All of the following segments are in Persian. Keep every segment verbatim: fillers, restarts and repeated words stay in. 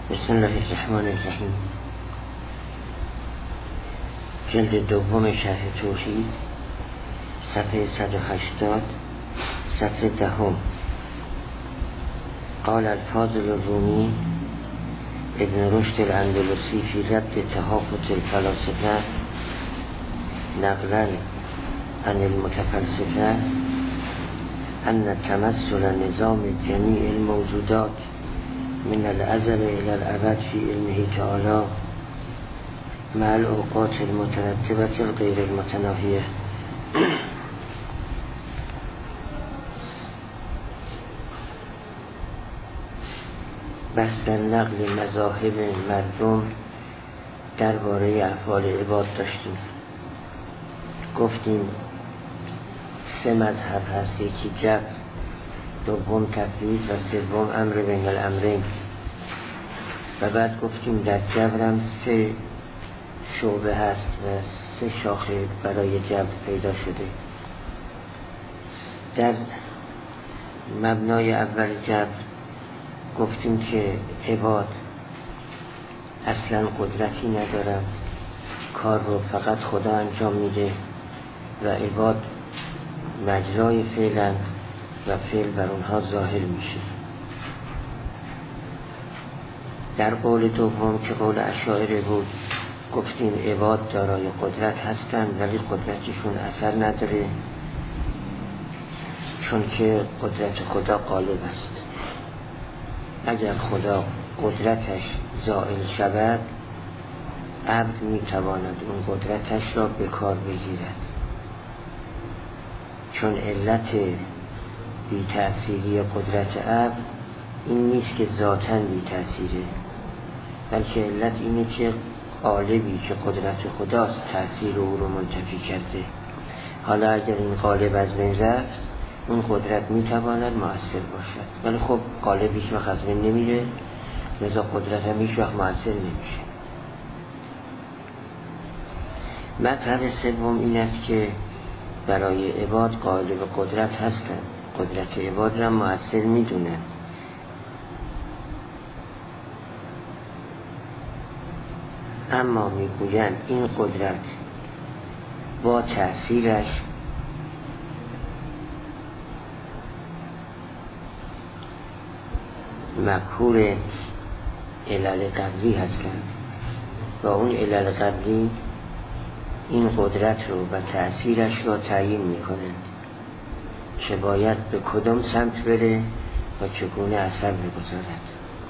بسم الله الرحمن الرحیم. جلد دوم شرح توحید، صفحه صد و هشتاد، سطر دهم. قال الفاضل الرومی ابن رشد الاندلسی فی رد تهافت الفلاسفه نقلا عن المتفلسفه ان تمثل نظام جمیع الموجودات من الازل الى الابد فی علمه تعالی مع الاوقات المترتبه الغیر المتناهیه. بحث در نقل مذاهب مردم درباره افعال عباد داشتیم. گفتیم سه مذهب هست، یکی جبر، دوم تفویض و سوم امر بین الامرین. و بعد گفتیم در جبر هم سه شعبه هست و سه شاخه برای جبر پیدا شده. در مبنای اول جبر گفتیم که عباد اصلا قدرتی ندارن، کار رو فقط خدا انجام میده و عباد مجرای فعلن و فعل بر اونها ظاهر میشه. در قول دوم که قول اشاعره بود گفتیم عباد دارای قدرت هستند ولی قدرتشون اثر نداره، چون که قدرت خدا غالب است. اگر خدا قدرتش زائل شود عبد میتواند اون قدرتش را به کار بگیرد، چون علت بی تأثیری قدرت عبد این نیست که ذاتاً بی تأثیره، بلکه علت اینه که غالبی که قدرت خداست تأثیر او رو منتفی کرده. حالا اگر این غالب از بین رفت اون قدرت میتواند مؤثر باشد، ولی خب غالب هیچ وقت از بین نمیره، لذا قدرت هم هیچ وقت مؤثر نمیشه. مطلب سوم این است که برای عباد غالب قدرت هستند، قدرت عباد را مؤثر میدونند، اما میگویند این قدرت با تأثیرش مقهور علل قبلی هستند و اون علل قبلی این قدرت رو و تأثیرش را تعیین میکنند که باید به کدام سمت بره و چگونه اثر بگذارد.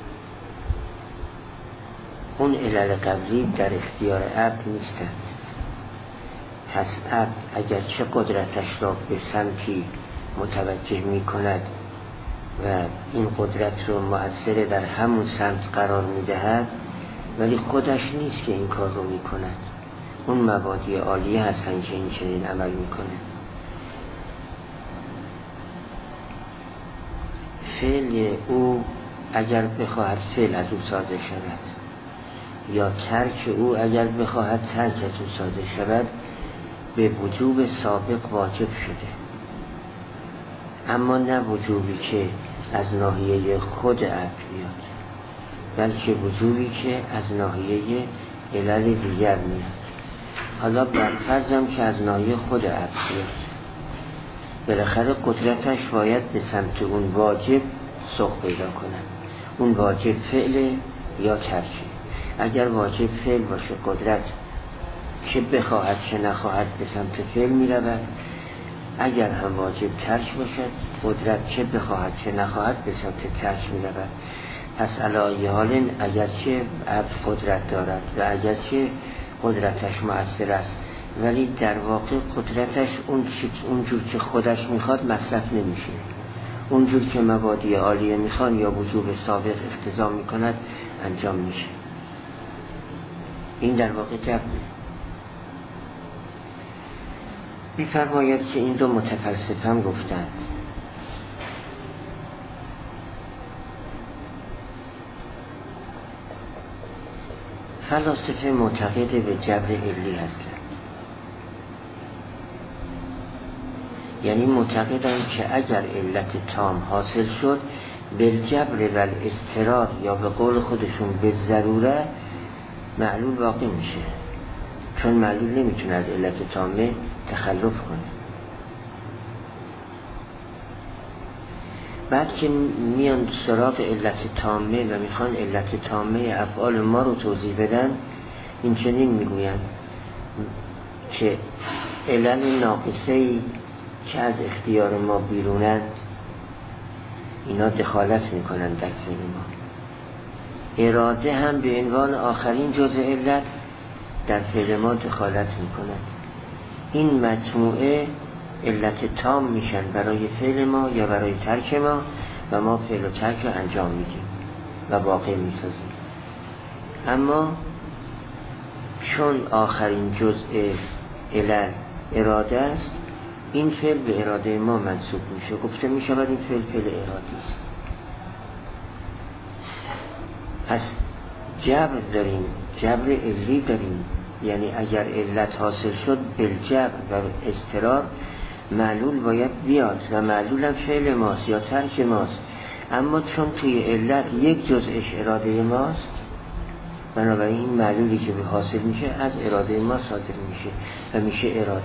اون علل قبلی در اختیار عبد نیستند. پس عبد اگر چه قدرتش را به سمتی متوجه می کند و این قدرت رو مؤثر در همون سمت قرار می دهد، ولی خودش نیست که این کار رو می کند، اون مبادی عالیه هستن که این چنین عمل می کنه. فعل او اگر بخواهد فعل از او صادر شود یا ترک او اگر بخواهد ترک از او صادر شود به وجوب سابق واجب شده، اما نه وجوبی که از ناحیه خود عبد بیاد، بلکه وجوبی که از ناحیه علل دیگر میاد. حالا برفرضم که از ناحیه خود عبد بیاد، بالاخره قدرتش باید به سمت اون واجب سوق پیدا کنه. اون واجب فعل یا ترکه. اگر واجب فعل باشه قدرت چه بخواهد چه نخواهد به سمت فعل می رود، اگر هم واجب ترک باشد قدرت چه بخواهد چه نخواهد به سمت ترک می رود. پس علی حال اگرچه عبد قدرت دارد و اگرچه قدرتش مؤثر است، ولی در واقع قدرتش اون اونجور که خودش میخواد مصرف نمیشه، اونجور که مبادی عالیه میخوان یا وجوب سابق اقتضا میکند انجام میشه. این در واقع جبره. میفرماید که این رو متفلسفه هم گفتند. فلاسفه معتقد به جبر علی هستند، یعنی معتقدند که اگر علت تام حاصل شد بالجبر و الاضطرار یا به قول خودشون به ضروره معلول واقع میشه، چون معلول نمیتونه از علت تامه تخلف کنه. بعد که میان سراغ علت تامه و میخوان علت تامه افعال ما رو توضیح بدن، این چنین میگوین که علل ناقصه‌ای که از اختیار ما بیرونند اینا دخالت میکنن در فعل ما. اراده هم به عنوان آخرین جزء علت در فعل ما دخالت میکنن. این مجموعه علت تام میشن برای فعل ما یا برای ترک ما و ما فعل و ترک رو انجام میدیم و واقع میسازیم. اما چون آخرین جزء علل اراده است، این فعل به اراده ما منسوب میشه، گفته میشود این فعل فعل ارادی است. پس جبر داریم، جبر علی داریم، یعنی اگر علت حاصل شد بالجبر و اضطرار معلول باید بیاد و معلول هم فعل ماست یا ترک ماست. اما چون توی علت یک جزءش اراده ماست، بنابراین این معلولی که به حاصل میشه از اراده ما صادر میشه و میشه اراده.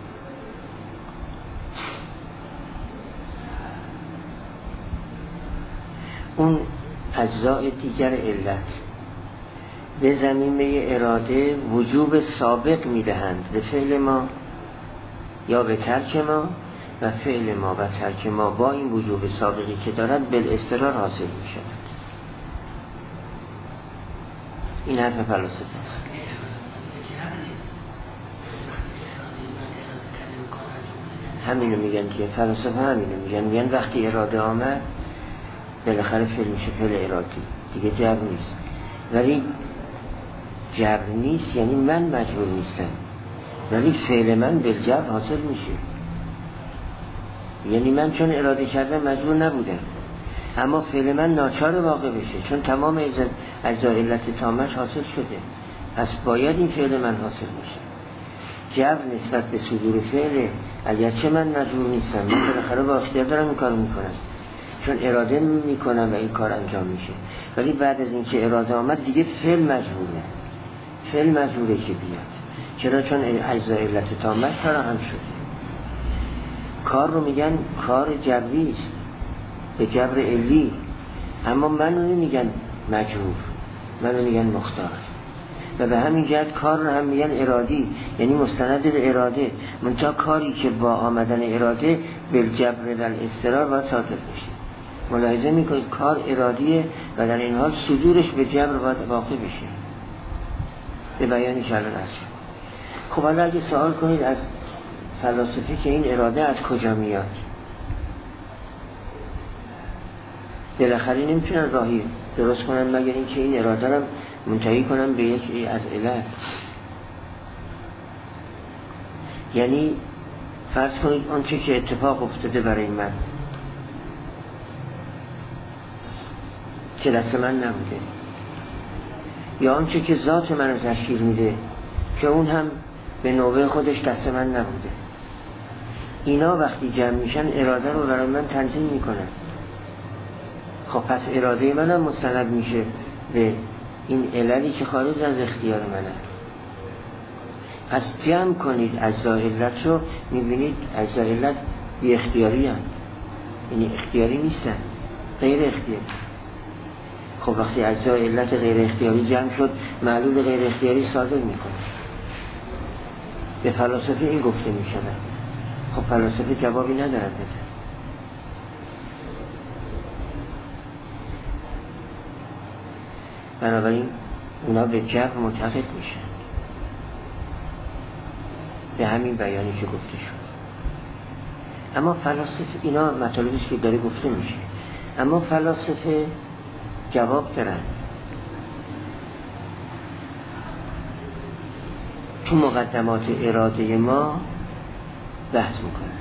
اون اجزای دیگر علت به ضمیمه اراده وجوب سابق میدهند به فعل ما یا به ترک ما و فعل ما و ترک ما با این وجوب سابقی که دارد بالاضطرار حاصل میشود. این حرف فلاسفه است. همینو میگن که فلاسفه همینو میگن، میگن وقتی اراده آمد بالاخره فعل میشه فعل ارادی، دیگه جبر نیست. ولی جبر نیست یعنی من مجبور نیستم، ولی فعل من بالجبر حاصل میشه، یعنی من چون اراده کردم مجبور نبودم، اما فعل من ناچار واقع بشه چون تمام اجزای علت تامش حاصل شده، پس باید این فعل من حاصل بشه. جبر نسبت به صدور فعل، اگرچه من مجبور نیستم، من بالاخره با اختیار دارم این کار میکنم چون اراده میکنم و این کار انجام میشه، ولی بعد از اینکه اراده آمد دیگه فعل مجبوره، فعل مجبوره که بیاد. چرا؟ چون اجزای علت تامش فراهم شده. کار رو میگن کار جبری است به جبر علی، اما منو نمیگن مجبور، منو میگن مختار. و به همین جهت کار رو هم میگن ارادی، یعنی مستند به اراده، منتها کاری که با آمدن اراده بالجبر و الاضطرار باید صادر بشه. ملاحظه میکنید کار ارادیه و در این حال صدورش به جبر باید واقع بشه، به بیانی که الان هست. خب حالا اگه سوال کنید از فلاسفه که این اراده از کجا میاد، بالاخره نمیتونن راهی درست کنن مگر اینکه این اراده رو منتهی کنن به یکی از علت. یعنی فرض کنید آنچه که اتفاق افتاده برای من که دست من نبوده، یا آنچه که ذات من رو تشکیل میده که اون هم به نوبه خودش دست من نبوده، اینا وقتی جمع میشن اراده رو برای من تنظیم میکنن. خب پس اراده من هم مستند میشه به این عللی که خارج از اختیار منه. پس جمع کنید اجزای علت رو، میبینید اجزای علت بی اختیاری هست، یعنی اختیاری نیستن، غیر اختیاری. خب وقتی اجزای علت غیر اختیاری جمع شد، معلول غیر اختیاری صادر میکنه. به فلاسفه این گفته میشود. خب فلاسفه جوابی ندارد بده. بنابراین اونا به جبر معتقد میشن، به همین بیانی که گفته شد. اما فلاسفه، اینا مطالبیست که داره گفته میشه، اما فلاسفه جواب دارن. تو مقدمات اراده ما بحث میکنن،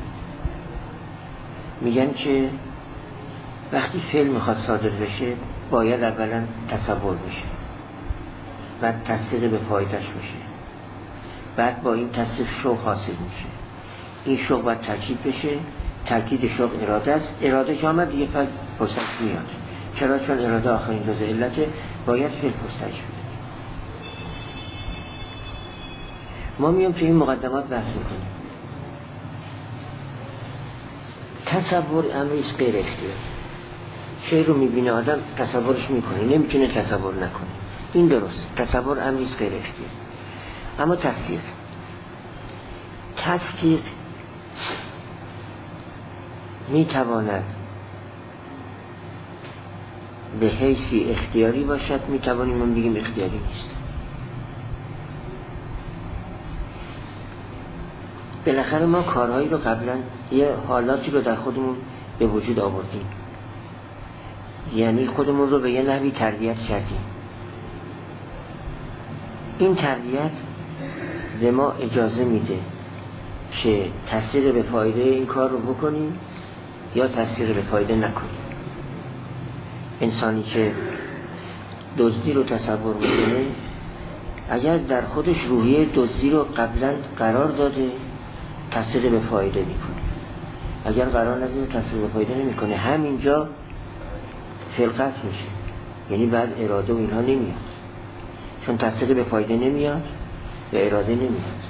میگن که وقتی فعل میخواد صادر بشه باید اولا تصور بشه، بعد تصدیق به فایدهش بشه، بعد با این تصدیق شوق حاصل میشه. این شوق باید ترکیب بشه، ترکیب شوق اراده است، اراده که آمد دیگه پستش میاد. چرا؟ چون اراده آخرین جزء علت، باید فعل پستش بیاد. ما میام توی این مقدمات بحث میکنیم. تصور امریست غیر اختیار. شی رو میبینه آدم تصورش میکنه، نمیتونه تصور نکنه. این درست، تصور امریست غیر اختیار. اما تصدیق تصدیق میتواند به حیثی اختیاری باشد، میتوانیم من بگیم اختیاری نیست. بالاخره ما کارهایی رو قبلا یه حالاتی رو در خودمون به وجود آوردیم، یعنی خودمون رو به یه نحوی تربیت کردیم. این تربیت به ما اجازه میده که تصدیق به فایده این کار رو بکنیم یا تصدیق به فایده نکنیم. انسانی که دزدی رو تصور میکنه، اگر در خودش روحیه دزدی رو قبلا قرار داده، تصدیق به فایده میکنه. اگر قرار نداده، تصدیق به فایده نمیکنه. همینجا خلقت میشه، یعنی بعد اراده و اینها نمیاد، چون تصدیق به فایده نمیاد و اراده نمیاد.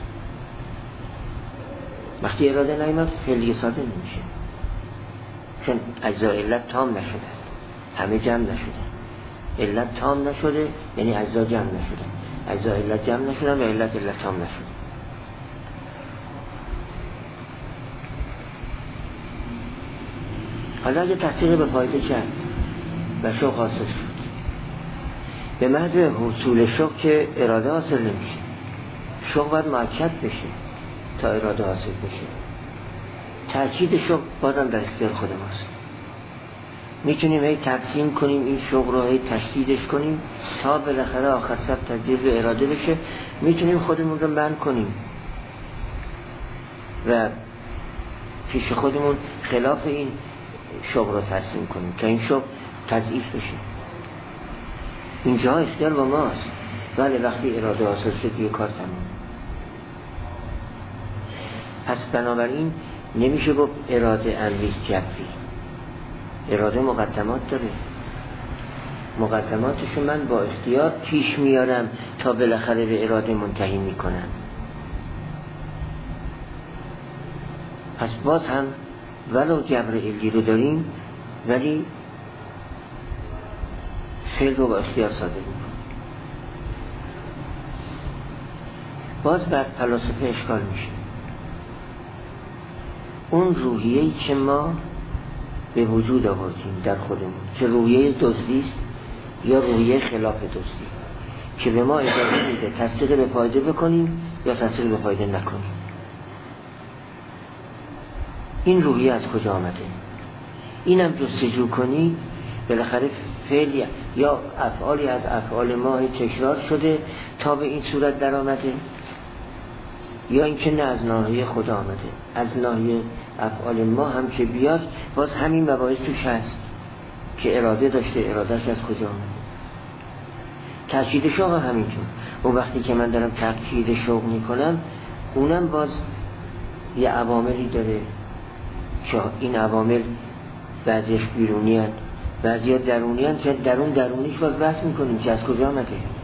وقتی اراده نمیاد فعلی ساده نمیشه، چون اجزا علت تام نشده، همه جمع نشده. علت تام نشده یعنی اجزا جمع نشده، اجزا علت جمع نشدن و علت علت تام نشده. حالا اگه تصدیق به فایده کرد و شوق حاصل شد، به محض حصول شوق که اراده حاصل نمیشه، شوق باید مؤکد بشه تا اراده حاصل بشه. تأکید شوق بازم در اختیار خود ماست. میتونیم هی تقسیم کنیم این شوق رو، هی تشدیدش کنیم تا بالاخره آخر سر تبدیل به اراده بشه. میتونیم خودمون رو منع کنیم و پیش خودمون خلاف این شوق رو ترسیم کنیم تا این شوق تضعیف بشه. اینجا اختیار با ماست، ولی وقتی اراده حاصل شد یه کار تمام. پس بنابراین نمیشه گفت اراده امریست جبری. اراده مقدمات داره، مقدماتشو من با اختیار پیش میارم تا بالاخره به اراده منتهی میکنم. پس باز هم ولو جبر علی رو داریم، ولی فعل رو با اختیار صادر میکنیم. باز بعد فلاسفه اشکال میشه. اون روحیه‌ای که ما به وجود آوردیم در خودمون، که روحیه دزدی است یا روحیه خلاف دزدی، که به ما اجازه میده تصدیق به فایده بکنیم یا تصدیق به فایده نکنیم. این روحیه از کجا آمده؟ اینم جستجو کنی، بالاخره فعل یا افعالی از افعال ما تکرار شده تا به این صورت در آمده، یا اینکه نه از ناحیه خدا آمده. از ناحیه افعال ما هم که بیاد، باز همین مباحث توش هست که اراده داشته، ارادهش از کجا آمده. تأکید شوق هم همینطور. اون وقتی که من دارم تأکید شوق میکنم، اونم باز یه عواملی داره که این عوامل بعضیش بیرونی هست، بعضی ها درونی هست، که درون درونیش باز بحث میکنیم که از کجا آمده.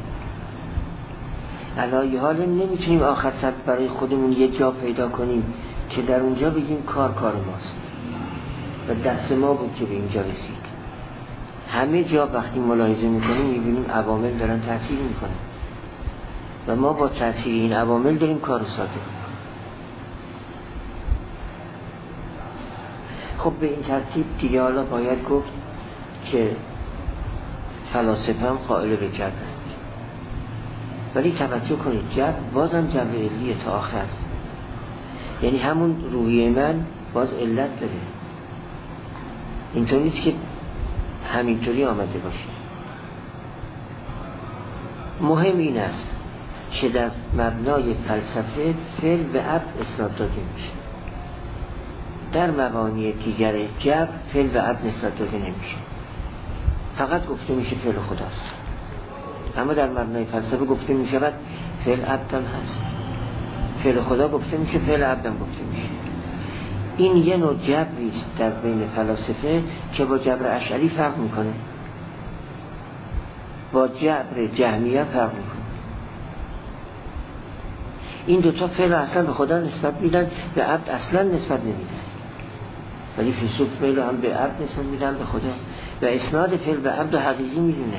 علایه حال نمیتونیم آخر سر برای خودمون یه جا پیدا کنیم که در اونجا بگیم کار کار ماست و دست ما بود که به اینجا رسید. همه جا وقتی ملاحظه میکنیم میبینیم عوامل دارن تأثیر میکنن و ما با تأثیر این عوامل داریم کار رو ساده. خب به این ترتیب دیگه حالا باید گفت که فلاسفه هم قائل به جبر، ولی توجه کنید جبر بازم جبر علیه تا آخر، یعنی همون روحیه من باز علت داره. اینطور نیست که همینطوری آمده باشه. مهم این است که در مبنای فلسفه فعل به عبد اسناد داده میشه، در مبانی دیگر جبر فعل به عبد اسناد داده نمیشه، فقط گفته میشه فعل خداست. اما در مبنای فلسفه گفته میشه فعل عبد هم هست، فعل خدا گفته میشه، فعل عبد هم گفته میشه. این یه نوع جبریست در بین فلاسفه که با جبر اشعری فرق میکنه، با جبر جهمیه فرق میکنه. این دوتا فعل اصلا به خدا نسبت میدن، به عبد اصلا نسبت نمیدن، ولی فیلسوف فعل هم به عبد نسبت میدن، به خدا، و اسناد فعل به عبد حقیقی میدونه.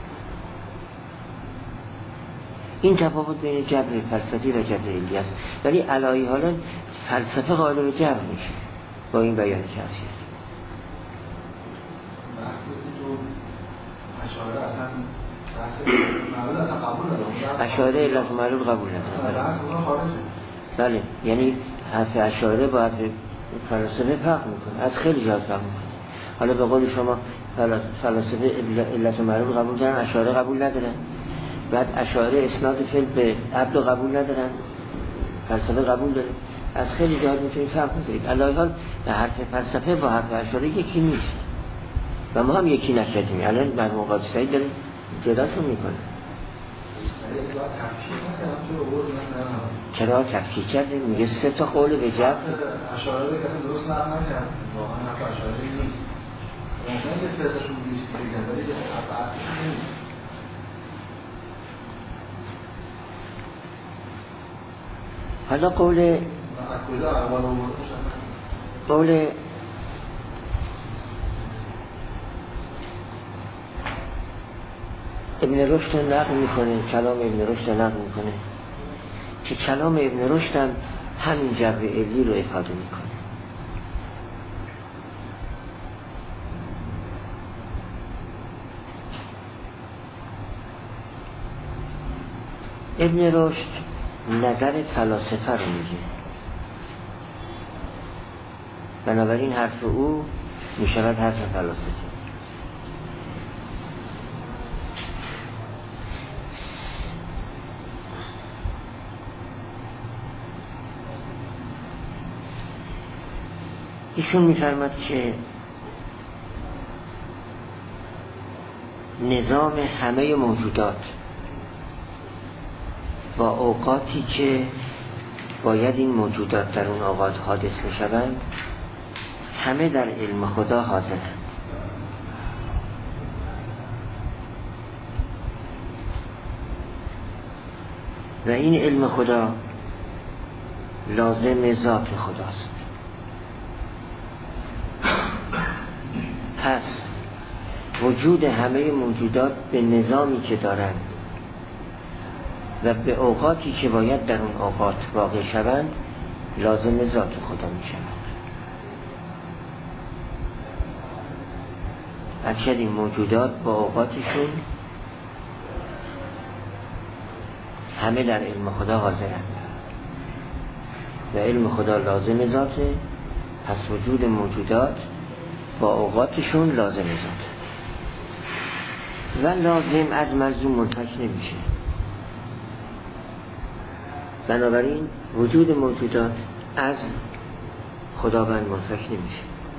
این تفاوت بین جبر فلسفی و جبر علمی است. ولی علایی حالا فلسفه قائل به جبر میشه با این بیان که هست. اشاعره علت و معلول قبول ندارن. بله، یعنی حرف اشاعره با حرف فلسفه فرق میکنه، از خیلی جهات فرق میکنه. حالا به قول شما فلسفه علت و معلول قبول دارن، اشاعره قبول ندارن. بعد اشاعره اسناد فعل به عبد قبول ندارن، فلسفه قبول داره. از خیلی جهات میتونید فرق بذارید. علاوه بر به حرف فلسفه با حرف اشاعره یکی نیست و ما هم یکی نکردیم. الان مرحوم قاضی سعید داره جداشون میکنه. چرا تفکیک کرده؟ میگه سه تا قول به جبر اشاعره که اصلا درست نقل نکرد، واقعا حرف اشاعره نیست. ممکنه که سه تاشون بیست بگن ولی حرف اشاعره نیست. حالا قول قول ابن رشد نقل میکنه، کلام ابن رشد نقل میکنه که کلام ابن رشد هم همین جبر علی رو افاده میکنه. ابن رشد نظر فلاسفه رو میگه، بنابراین حرف او میشود حرف فلاسفه. ایشون میفرماد که نظام همه موجودات با اوقاتی که باید این موجودات در اون اوقات حادث میشوند همه در علم خدا حاضرند و این علم خدا لازم ذات خداست. پس وجود همه موجودات به نظامی که دارند و به اوقاتی که باید در اون اوقات واقع شوند لازم ذات خدا می شوند. از شد این موجودات با اوقاتشون همه در علم خدا حاضرند و علم خدا لازم ذاته، پس وجود موجودات با اوقاتشون لازم ذاته و لازم از ملزوم منتج نمیشه. بنابراین وجود موجودات از خداوند منتج نمیشه،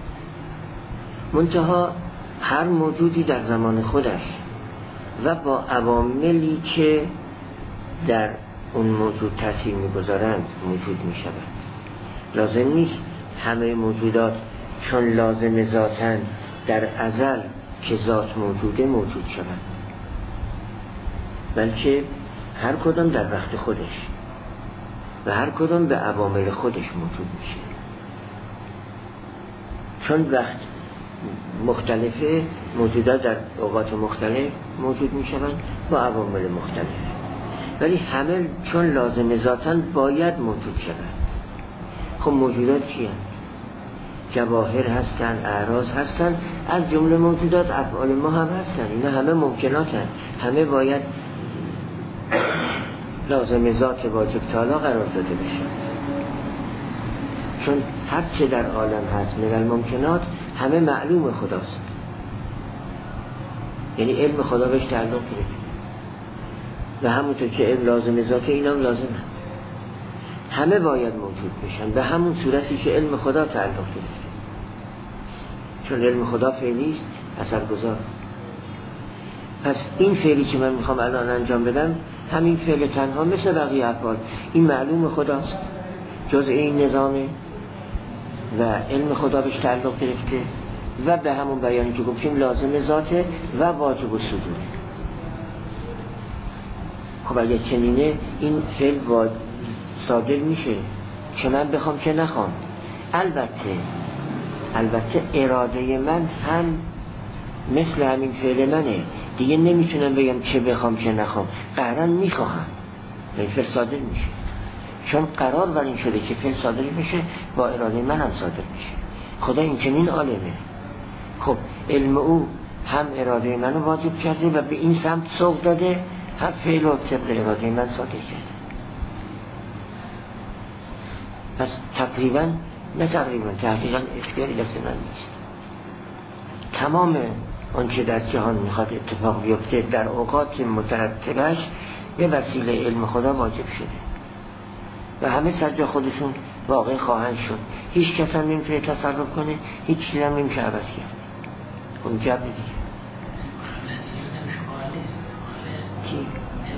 منتها هر موجودی در زمان خودش و با عواملی که در اون موجود تاثیر میگذارند موجود میشوند. لازم نیست همه موجودات چون لازم ذاتن در ازل که ذات موجوده موجود شوند، بلکه هر کدام در وقت خودش و هر کدام به عوامل خودش موجود میشه. چون وقت مختلفه موجودات در اوقات مختلف موجود میشوند با عوامل مختلف، ولی همه چون لازم ذاتن باید موجود شوند. خب موجودات چی هستند؟ جواهر هستن، اعراض هستن، از جمله موجودات افعال ما هم هستن. اینا همه ممکنات هستن، همه باید لازم ذات واجب تعالی قرار داده بشن. چون هر چه در عالم هست من الممکنات همه معلوم خداست، یعنی علم خدا بهش تعلق گرفته و همونطور که علم لازم ذاته اینا هم لازم هست. همه باید موجود بشن به همون صورتی که علم خدا تعلق گرفته، چون علم خدا فعلی است، اثرگذار. پس این فعلی که من میخوام الان انجام بدم همین فعل تنها مثل بقیه افعال این معلوم خداست، جزء این نظامه و علم خدا بهش تعلق گرفته و به همون بیانی که گفتیم لازم ذاته و واجب و صدور. خب اگه چنینه این فعل صادر میشه که من بخوام که نخوام. البته البته اراده من هم مثل همین فعل منه دیگه، نمیتونم بگم چه بخوام چه نخوام، قهرن میخواهم این فعل صادر میشه، چون قرار بر این شده که فعل صادر میشه با اراده من هم صادر میشه. خدا این چنین عالمه. خب علم او هم اراده منو واجب کرده و به این سمت سوق داده، هم فعل و طبق اراده من صادر کرده. پس تقریبا نه تقریبا تحقیقا اختیاری دست من نیست. تمام آنچه در جهان میخواد اتفاق بیفته در اوقات مترتبش به وسیله علم خدا واجب شده و همه سر جا خودشون واقع خواهند شد. هیچ کس هم نمیتونه تصرف کنه، هیچ چیز هم نمیشه عوض کرد. اون جبه دیگه کی؟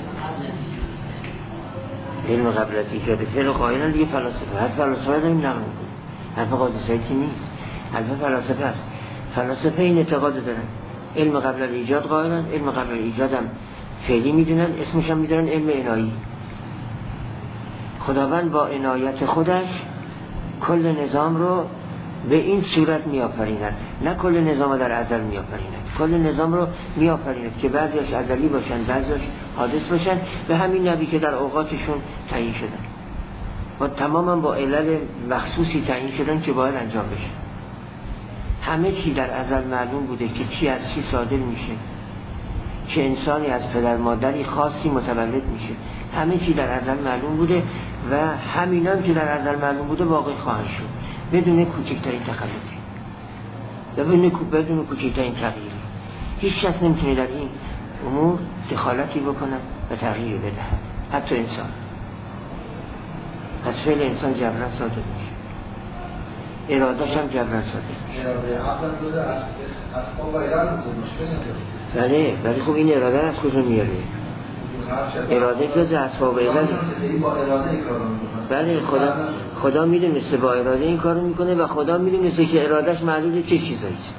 علم قبل از ایجاد فعل قائلن دیگه فلاسفه. حتی فلاسفه داریم نقل میکنه، حرف قاضی سعیدی نیست، حرف فلاسفه است. فلاسفه این اعتقاد دارن علم قبل از ایجاد قائلن، علم قبل از ایجاد هم فعلی میدونن، اسمش هم میدونن علم عنایی. خداوند با عنایت خودش کل نظام رو به این صورت میآفریند، نه کل نظام رو در ازل میآفریند، کل نظام رو میآفریند که بعضیش ازلی باشن بعضیش حادث باشن به همین نبی که در اوقاتشون تعیین شدن و تماما با علل مخصوصی تعیین شدن که باید انجام بشه. همه چی در ازل معلوم بوده که چی از چی صادر میشه، چه انسانی از پدر مادری خاصی متولد میشه، همه چی در ازل معلوم بوده و همینان که در ازل معلوم بوده واقع خواهد شد بدون کوچکترین تخلفی و بدون بدون کوچکترین تغییری. هیچ کس نمیتونه در این امور دخالتی بکنه و تغییر بده، حتی انسان. پس فعل انسان جبران صادر میشه، ارادهش هم جبران صادر میشه. بله ولی خب این اراده از کجا میاره؟ اراده جز اسباب علت. بله خدا خدا میدونسته با اراده این کارو میکنه و خدا میدونسته که ارادهش معلومه چه چیزایی است.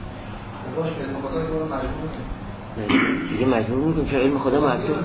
دیگه مجبور میکنه چون علم خدا محسوب.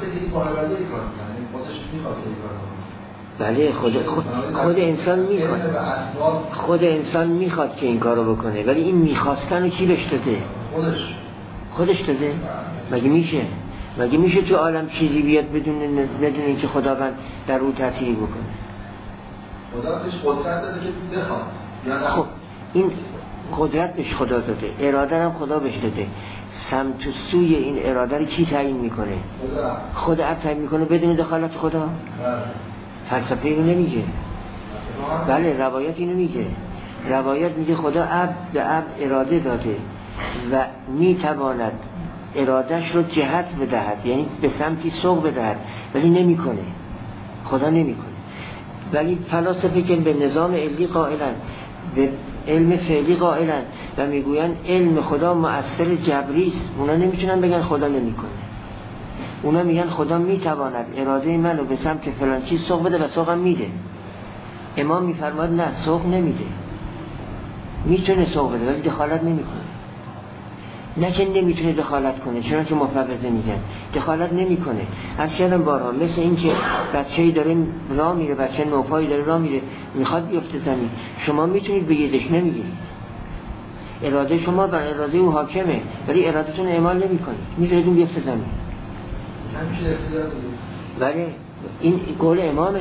بله خود خود, خود انسان میکنه، خود انسان میخواد که این کارو بکنه، ولی این میخواستن رو کی بهش داده؟ خودش خودش داده. مگه میشه؟ مگه میشه تو عالم چیزی بیاد بدون ندونه اینکه خداوند در اون تأثیری بکنه؟ خدا بهش قدرت داده که بخواد. خب این قدرت بهش خدا داده، اراده هم خدا بهش داده. سمت و سوی این اراده رو کی تعیین میکنه؟ خدا. خود عبد تعیین میکنه بدون دخالت خدا؟ فلسفه اینو نمیگه. بله روایت اینو میگه. روایت میگه خدا عبد به عبد اراده داده و میتواند ارادش رو جهت بدهد، یعنی به سمتی سوق بدهد، ولی نمیکنه. خدا نمیکنه. ولی فلاسفه که به نظام علمی قائلن، به علم فعلی قائلن و میگوین علم خدا مؤثر جبری است، اونا نمیتونن بگن خدا نمیکنه. اونا میگن خدا میتواند اراده منو به سمت فلان چیز سوق بده و سوقم میده. امام میفرماد نه سوق نمیده، میتونه سوق بده ولی دخالت نمیکنه. نه که نمیتونه دخالت کنه، چرا که مفوضه میگن دخالت نمیکنه. از شدن بارها مثل این که بچه‌ای داره راه میره، بچه نوپایی داره راه میره میخواد بیفته زمین، شما میتونید بگیردش، نمیگیرید. اراده شما بر اراده او حاکمه ولی ارادتون اعمال نمیکنید، میذارید اون بیفته زمین. همیشه اختیار دارید. ولی این قول امامه.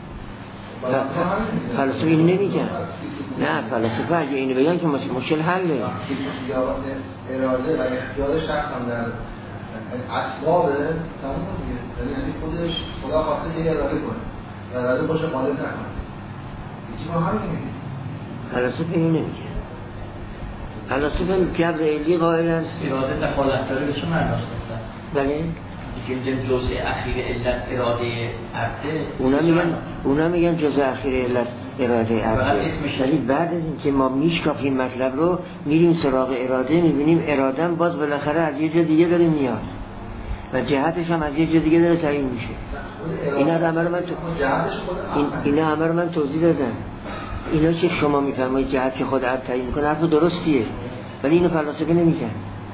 فلسفه اینو نمیگن. نه فلسفه اگه اینو بگن که مشکل حله. اراده و اختیار شخص هم در اسبابه تمام میگه، یعنی خودش خدا خواسته که اراده کنه و اراده باشه غالب نکنه. هیچ ما همین نمیگه. فلسفه اینو نمیگه. فلسفه جبر علی قائل است. اراده دخالت داره بهش معناش هست. بله. که جزء اخیر علت اراده عبده. اونا میگن اونا میگن جزء اخیر علت اراده عبده. ولی بعد از اینکه ما میشکافیم مطلب رو میریم سراغ اراده، میبینیم اراده هم باز بالاخره از یه جا دیگه داره میاد و جهتش هم از یه جا دیگه داره تعیین میشه. اینا همه رو من تو... این اینا همه رو من توضیح دادم. اینا که شما میفرمایید جهت خود عد تعیین میکنه حرف درستیه، ولی اینو فلاسفه نمیگن.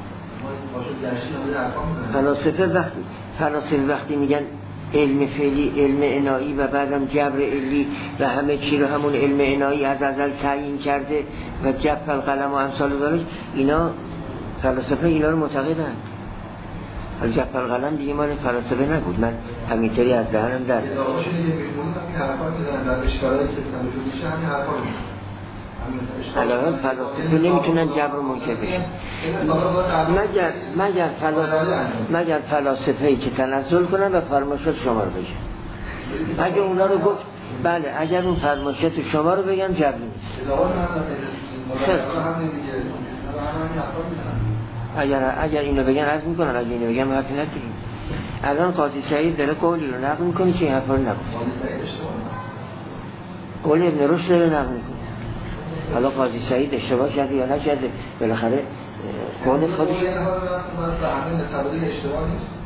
فلاسفه وقتی فلاسفه وقتی میگن علم فعلی، علم عنایی و بعدم جبر علی و همه چی رو همون علم عنایی از ازل تعیین کرده و جف القلم و امثال دارش، اینا فلاسفه اینا رو معتقدن. حالا جف القلم دیگه مال فلاسفه نبود، من همینطوری از دهنم در علاوه فلاسفه نمیتونن جبر و منکر بشن مگر مگر فلاسفه مگر فلاسفه ای که تنزل کنن و فرمایشات شما رو بگن. اگه اونا رو گفت بله، اگر اون فرمایشات شما رو بگن جبر نیست. اگر اگر اینو بگن عرض میکنن، اگر اینو بگن حرفی نداریم. الان قاضی سعید داره قولی رو نقل میکنه که این حرفا رو نگفت. قول ابن رشد رو نقل میکنه. حالا قاضی سعید اشتباه کرده یا نکرده، بالاخره قول خودش اشتباه نیست. اشتباه نیست.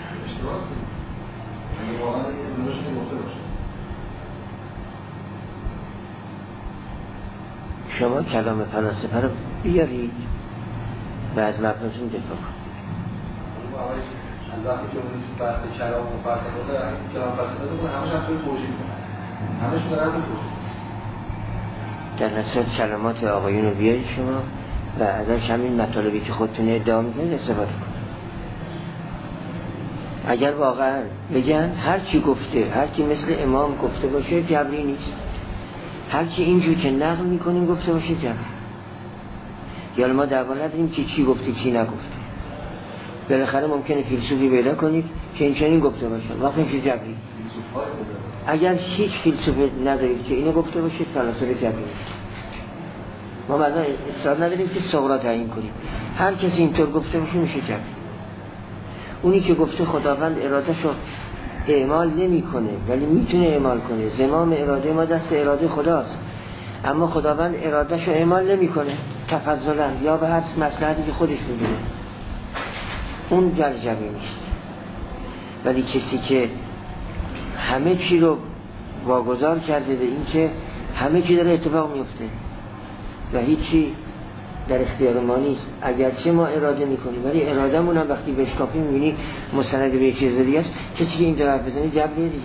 واقعا ابن رشد نگفته باشه. شما کلام فلاسفه رو بیارید و از مبناتون دفاع کنید. از وقتی که اون بحث کلام و فلسفه داره، کلام فلسفه داره، همش هم توی توجیه کنه. همش داره توی توجیه. در نصرت کلمات آقایون رو بیارید شما و ازش همین مطالبی که خودتون ادعا میکنید استفاده کنید. اگر واقعا بگن هر کی گفته، هر کی مثل امام گفته باشه جبری نیست، هر کی اینجور که نقل میکنیم گفته باشه جبری. یا ما دعوا نداریم که چی گفته چی نگفته. بالاخره ممکنه فیلسوفی پیدا کنید که این چنین گفته باشه، واقعا چه جبری. اگر هیچ فیلسوفی ندارید که اینو گفته باشید فلسفه جبری نیست. ما مثلا اصرار نداریم که صغرا تعیین کنیم، هر کسی اینطور گفته باشه میشه جبری. اونی که گفته خداوند ارادهشو اعمال نمیکنه ولی میتونه اعمال کنه، زمام اراده ما دست اراده خداست، اما خداوند ارادهشو اعمال نمیکنه تفضلا یا به هر مصلحتی که خودش میدونه، اون جبری نیست. ولی کسی که همه چی رو واگذار کرده به این که همه چی داره اتفاق میفته و هیچی در اختیار ما نیست، اگرچه ما اراده میکنیم ولی ارادهمون هم وقتی بشکافی میبینی مستند به چیز دیگه است، کسی که این طرف بزنه جبریه دیگه.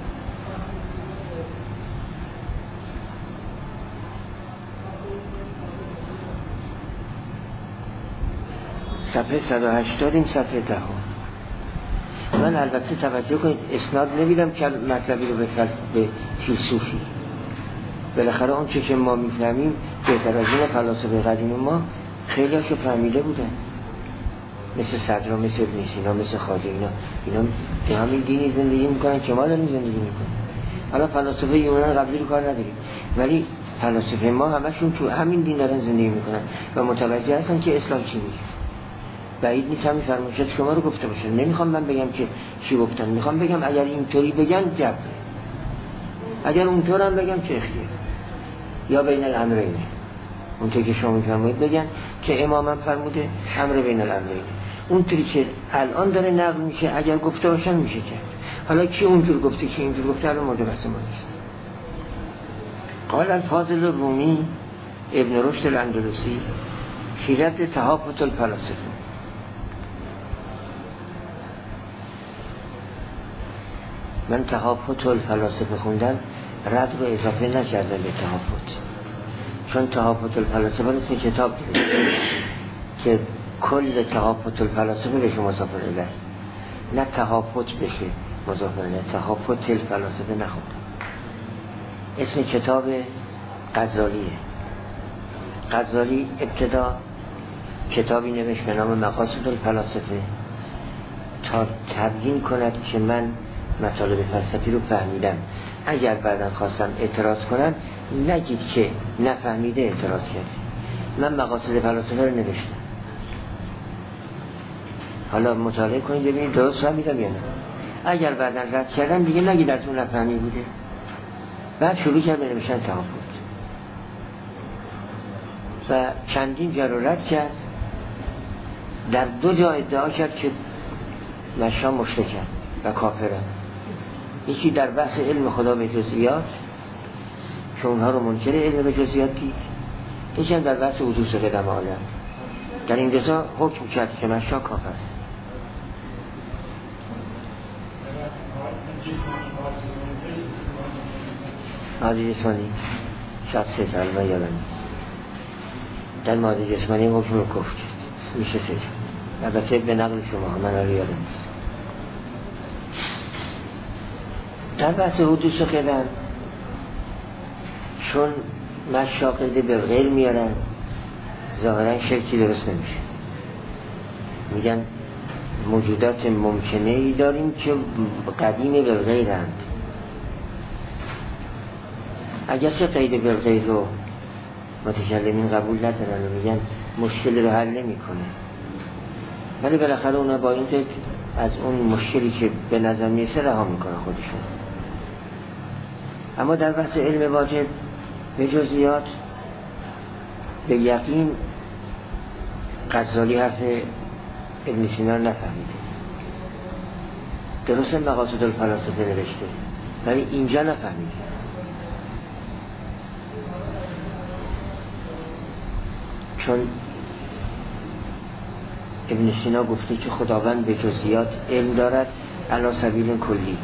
صفحه صد و هشتاد این صفحه ده. من البته توجه کنید اسناد نمیدم که مطلبی رو به به فیلسوفی، بالاخره اون چه که ما میفهمیم بهتر از این فلاسفه قدیم ما خیلی هاشو فهمیده بودن، مثل صدرا، مثل ابن سینا، مثل خواجه. اینا اینا به همین دینی زندگی میکنن که ما داریم زندگی میکنیم. حالا فلاسفه یونان قبلی رو کار نداریم، ولی فلاسفه ما همشون تو همین دین دارن زندگی میکنن و متوجه هستن که اسلام چی میگه. بعید نیست همین فرمایشات شما رو گفته باشه. نمیخوام من بگم که چی گفتن، میخوام بگم اگر اینطوری بگن جبره، اگر اونطور هم بگم چه اختیار، یا بین الامرین، اونطوری که شما میفرمایید بگن که امام فرموده امر بین الامرین، اونطوری که الان داره نقل میشه اگر گفته باشن میشه کرد. حالا کی اونطور گفته کی اینطور گفته الان مورد بحث ما نیست. قال الفاضل الرومی ابن رشد الاندلسی فی رد تهافت الفلاسفه. من تهافت الفلاسفه خوندم، رد رو اضافه نکردم به تهافت، چون تهافت الفلاسفه اسم کتاب دیده که کل تهافت الفلاسفه به شما مضاف الیه، نه تهافت بشه مضاف الیه. تهافت الفلاسفه نخوندم، اسم کتاب غزالیه. غزالی ابتدا کتابی نوشت به نام مقاصد الفلاسفه تا تبیین کند که من مطالب فلسفی رو فهمیدم، اگر بعداً خواستم اعتراض کنم نگید که نفهمیده اعتراض کرد. من مقاصد فلسفه رو نوشتم، حالا مطالعه کنید ببینید درست فهمیدم یا نه. اگر بعداً رد کردم دیگه نگید از اون نفهمی بوده. بعد شروع کرد به نوشتن تهافت و چندین جا رو رد کرد. در دو جا ادعا کرد که مشام مشرکن و کافرن، یکی در بحث علم خدا به جزئیات که اونها رو منکر علم به جزئیات دید. یکی هم در بحث حدوث قدم عالم در این رضا حکم کرد که مشا کافر است. ماده جسمانی شاید سه جا من یادم نیست. در ماده جسمانی حکم رو کفر میشه سه جا، البته به نقل شما من رو یادم نیست. در بحث حدوث قدم چون مشاقده به غیر میارن ظاهرا شرکی درست نمیشه. میگن موجودات ممکنه ای داریم که قدیم به غیرند. اگر چه قید به غیر رو متکلمین قبول ندارن و میگن مشکل رو حل نمی کنه، ولی بالاخره اونا با این قید از اون مشکلی که به نظر میرسه رها میکنه خودشون. اما در بحث علم واجب به جزئیات به یقین غزالی حرف ابن سینا رو نفهمیده. درسته مقاصد الفلاسفه نوشته ولی اینجا نفهمیده. چون ابن سینا گفته که خداوند به جزئیات علم دارد علی سبیل کلی.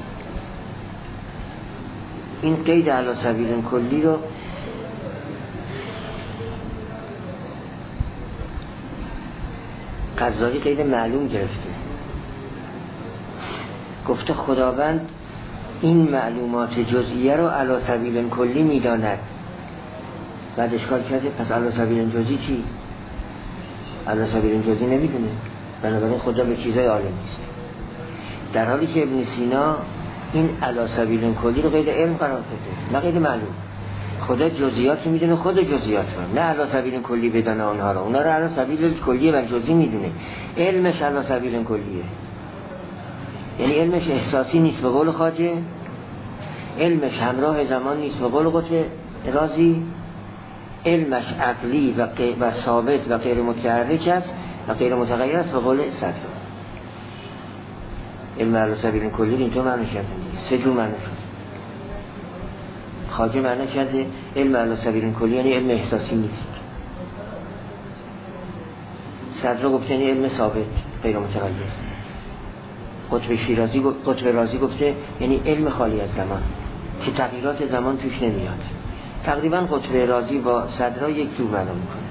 این قید علی سبیل کلی رو غزالی قید معلوم گرفته. گفته خداوند این معلومات جزئیه رو علی سبیل کلی میداند. بعد اشکال کرده پس علی سبیل جزئی چی؟ علی سبیل جزئی نمیدونه، بنابراین خدا به چیزای عالم نیست. در حالی که ابن سینا این علی سبیل کلی رو قید علم قرار بده، نه قید معلوم. خدا جزئیات رو میدونه، خود جزئیات رو، نه علی سبیل کلی بدونه اونها رو، اونها رو علی سبیل کلی و جزئی میدونه. علمش علی سبیل کلیه، یعنی علمش احساسی نیست به قول خواجه، علمش همراه زمان نیست به قول قطب رازی، علمش عقلی و, و ثابت و غیر متحرک است و غیر متغیر است به قول صدر. علم علی سبیل کلی اینطور معنی کرده، سه جور معنی شد. خواجه معنی کرده علم علی سبیل کلی یعنی علم احساسی نیست. صدر گفته یعنی علم ثابت غیر متغیر. قطب شیرازی قطب رازی گفته یعنی علم خالی از زمان که تغییرات زمان توش نمیاد. تقریبا قطب رازی با صدرها یک جور معنا میکنه.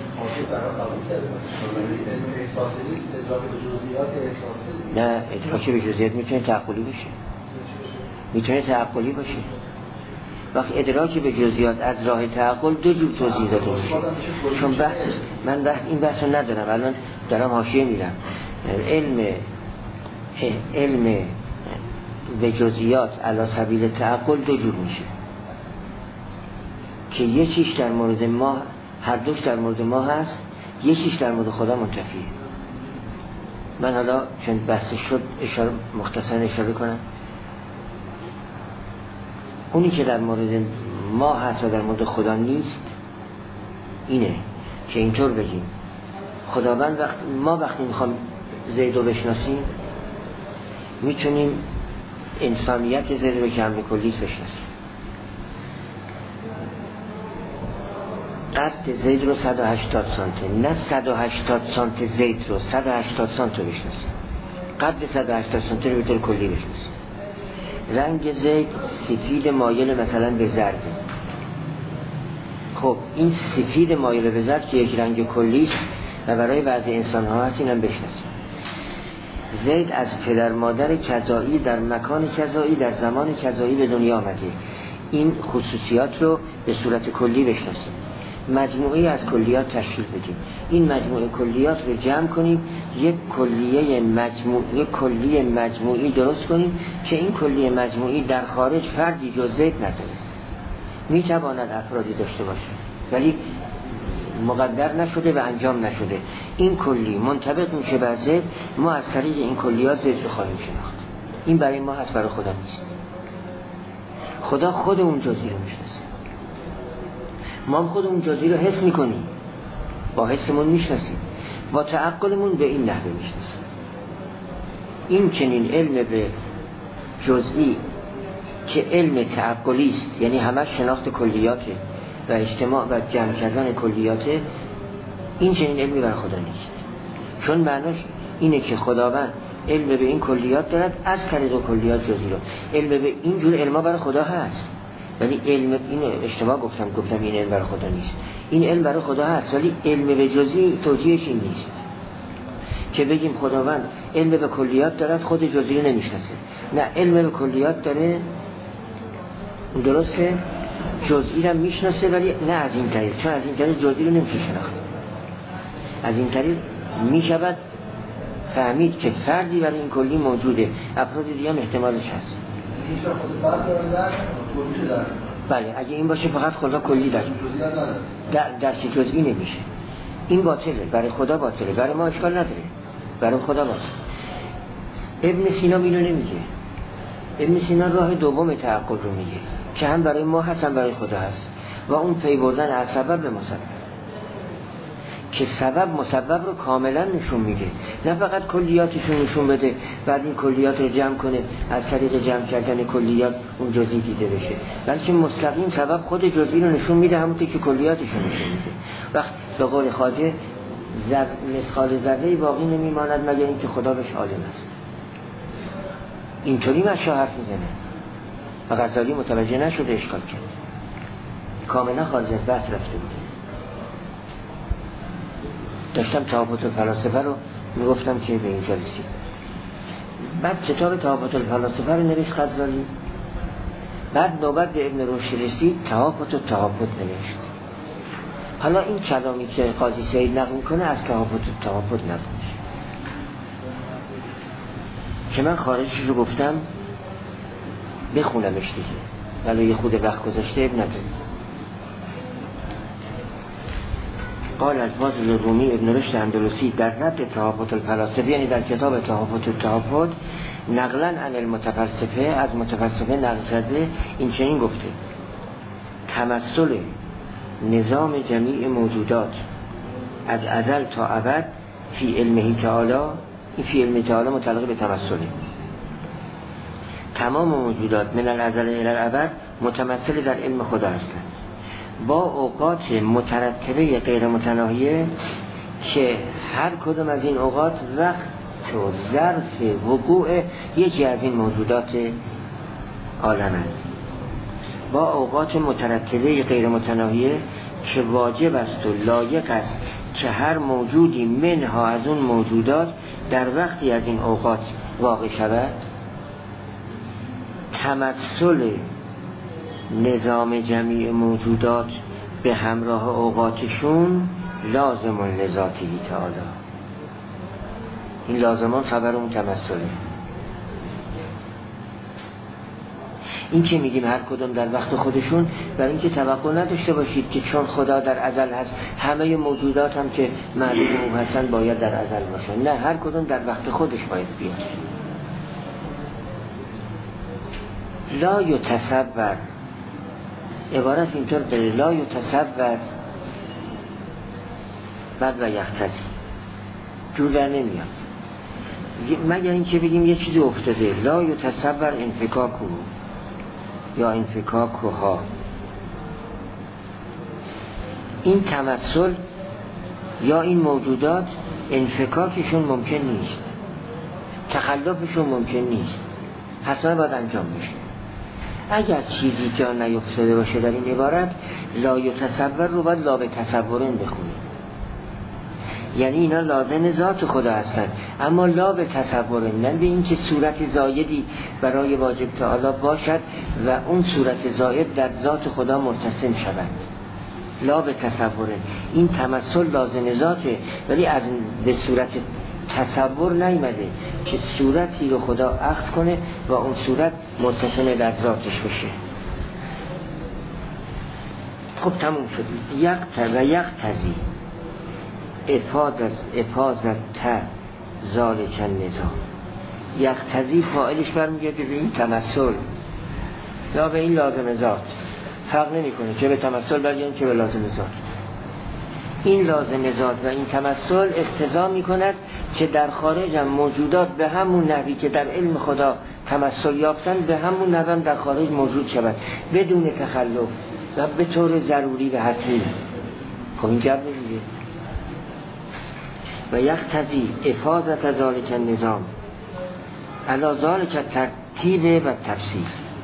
نه، ادراک به جزئیات میتونه تعقلی باشه، میتونه تعقلی باشه. وقتی ادراک به جزئیات از راه تعقل دو جور توضیح داده میشه. چون بحث من بحث این بحث رو ندارم، الان دارم حاشیه میرم. علم علم به جزئیات علی سبیل تعقل دو جور میشه که یکیش در مورد ما، هر دوش در مورد ما هست، یکیش در مورد خدا منتفیه. من حالا چون بحث شد اشاره مختصر اشاره کنم. اونی که در مورد ما هست و در مورد خدا نیست اینه که اینطور بگیم خداوند وقت ما وقتی میخوام زید رو بشناسیم میتونیم انسانیت زید رو که حمل کلیس بشناسیم. قد زید رو صد و هشتاد سانته، نه صد و هشتاد سانت زید رو، صد و هشتاد سانت رو بشناسیم. قد صد و هشتاد سانته رو به طور کلی بشناسیم. رنگ زید سفید مایل مثلا به زرد. خب این سفید مایل به زرد که یک رنگ کلی است و برای بعضی انسان ها هست، اینم بشناسیم. زید از پدر مادر کذایی در مکان کذایی در زمان کذایی به دنیا آمده. این خصوصیات رو به صورت کلی بشناسیم. مجموعه از کلیات تشکیل بدیم. این مجموعه کلیات رو جمع کنیم، یک کلیه مجموعی کلیه مجموعی درست کنیم که این کلیه مجموعی در خارج فردی جز زید نداره. میتواند افرادی داشته باشه ولی مقدر نشده و انجام نشده. این کلی منطبق میشه بر زید، ما از طریق این کلیات زید رو خواهیم شناخت. این برای ما هست، برای خدا نیست. خدا خود اون جزئی رو میشناسه. ما هم خود اون جزئی رو حس میکنیم، با حسمون میشناسیم، با تعقلمون به این نحوه میشناسیم. این چنین علم به جزئی که علم تعقلی است، یعنی همش شناخت کلیاته و اجتماع و جمع کردن کلیاته، این چنین علمی بر خدا نیست. چون معناش اینه که خداوند علم به این کلیات دارد از طریق کلیات جزئی رو. علم به این جور علما برای خدا هست، ولی علم این اشتباه گفتم گفتم این علم برای خدا نیست. این علم برای خدا هست ولی علم به جزئی توجیهش این نیست که بگیم خداوند علم به کلیات دارد خود جزئی رو نمیشناسه. نه، علم به کلیات داره، درسته، جزئی رو میشناسه ولی نه از این طریق، چون از این طریق جزئی رو نمیشه شناخت. از این طریق میشود فهمید که فردی برای این کلی موجوده، افراد دیگه هم احتمالش هست. بله، اگه این باشه فقط خدا کلی داره، در درک جزئی نمیشه. این باطله، برای خدا باطله، برای ما اشکال نداره، برای خدا باطله. ابن سینا اینو نمیگه. ابن سینا راه دوم تعقل رو میگه که هم برای ما هست هم برای خدا هست و اون پی بردن از سبب به مسبب، که سبب مسبب رو کاملا نشون میده، نه فقط کلیاتش رو نشون بده بعد این کلیات رو جمع کنه از طریق جمع کردن کلیات اون جزئی دیده بشه، بلکه مستقیم سبب خود جزئی رو نشون میده، همونطور که کلیاتش رو نشون میده. وقت به قول خواجه زر... مثقال ذره باقی نمیماند مگر اینکه خدا بهش عالم است. اینطوری مشا حرف میزنه و غزالی متوجه نشده، اشکال کرد، کاملا خارج از بحث رفته بوده. داشتم تهافت الفلاسفه رو میگفتم که به اینجا رسید. بعد کتاب تهافت الفلاسفه رو نوشت غزالی، بعد نوبت به ابن رشد رسید، تهافت و تهافت نوشت. حالا این کلامی که قاضی سعید نقل میکنه از تهافت و تهافت نقل میشه که من خارجش رو گفتم بخونمش دیگه، ولی یه خود وقت گذاشته اب نداره. قال الفاضل الرومی ابن رشد اندلسی در رد تهافت الفلاسفه، یعنی در کتاب تهافت التهافت، نقلا عن المتفلسفه، از متفلسفه نقل کرده، این چنین گفته: تمثل نظام جمیع موجودات از ازل تا ابد فی علمه تعالی، این فی علمه تعالی متعلق به تمثله، تمام موجودات من الازل الی الابد متمثل در علم خدا هستند با اوقات مترتبه غیر متناهیه که هر کدوم از این اوقات وقت و ظرف وقوع یکی از این موجودات عالمند، با اوقات مترتبه غیر متناهیه که واجب است و لایق است که هر موجودی منها از اون موجودات در وقتی از این اوقات واقع شود. تمثل نظام جمیع موجودات به همراه اوقاتشون لازم لذاته تعالی. این لازمان خبر اون تمثله. این که میگیم هر کدوم در وقت خودشون، برای اینکه توقع نداشته باشید که چون خدا در ازل هست همه موجودات هم که معلوم او هستن باید در ازل باشن. نه، هر کدوم در وقت خودش باید بیاد. لا یتصور، عبارت اینطور داره، لا یتصور بعد و یختزی، جور در نمیاد مگر اینکه بگیم یه چیزی افتاده. لا یتصور انفکاکو یا انفکاکوها، این تمثل یا این موجودات انفکاکشون ممکن نیست، تخلفشون ممکن نیست، حتما باید انجام بشه. اگر چیزی جا نیفتاده باشه در این عبارت، لا یتصور رو باید لا به تصورن بخونیم، یعنی اینا لازم ذات خدا هستن اما لا به تصورن، نه به این که صورت زایدی برای واجب تعالی باشد و اون صورت زاید در ذات خدا مرتسم شود. لا به تصورن، این تمثل لازم ذاته ولی از به صورت تصور نیامده که صورتی رو خدا اخذ کنه و اون صورت متصل در ذاتش بشه. خب تموم شد. یک و یک تزی افاظت تا ذالک النظام، یک تزی فاعلش برمیگرده به این تمثل یا به این لازم ذات، فرق نمی کنه چه به تمثل برگردیم چه به لازم ذات. این لازم ذات و این تمثل اقتضا می کند که در خارج هم موجودات به همون نحوی که در علم خدا تمثل یافتن به همون نظم در خارج موجود شود بدون تخلف و به طور ضروری و حتمی. خب این جبر دیگه. و یقتضی افاضت ذالک النظام علی ذالک ترتیب و تفصیل.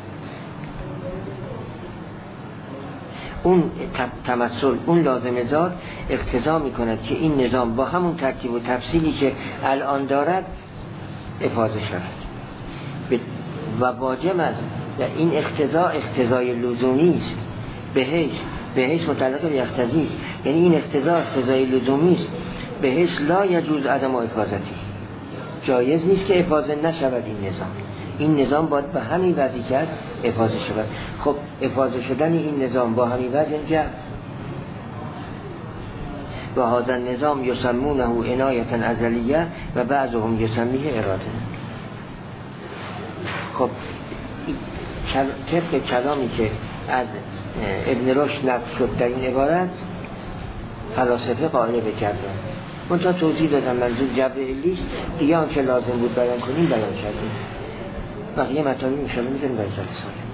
اون تمثل، اون لازم ذات اقتضا می کند که این نظام با همون ترتیب و تفصیلی که الان دارد افاضه شود و واجب است. و این اقتضا اقتضای لزومی است، بهش بهش متعلق به یقتضی است، یعنی این اقتضا اقتضای لزومی است بهش لا یجوز عدم افاضتی، جایز نیست که افاضه نشود این نظام. این نظام باید به همین وضعی که است افاضه شود. خب افاضه شدن این نظام با همین وضع اینجا و هذا النظام یسمونه عنایة ازلیه و بعضهم یسمیه اراده. خب طبق کلامی که از ابن رشد نقل شد در این عبارت فلاسفه قائل به جبر. منتها توضیح دادم منظور جبر علیست دیگه، آنچه لازم بود بیان کنیم بیان کردیم. بقیه مطالب انشاءالله میذاریم برای جلسه.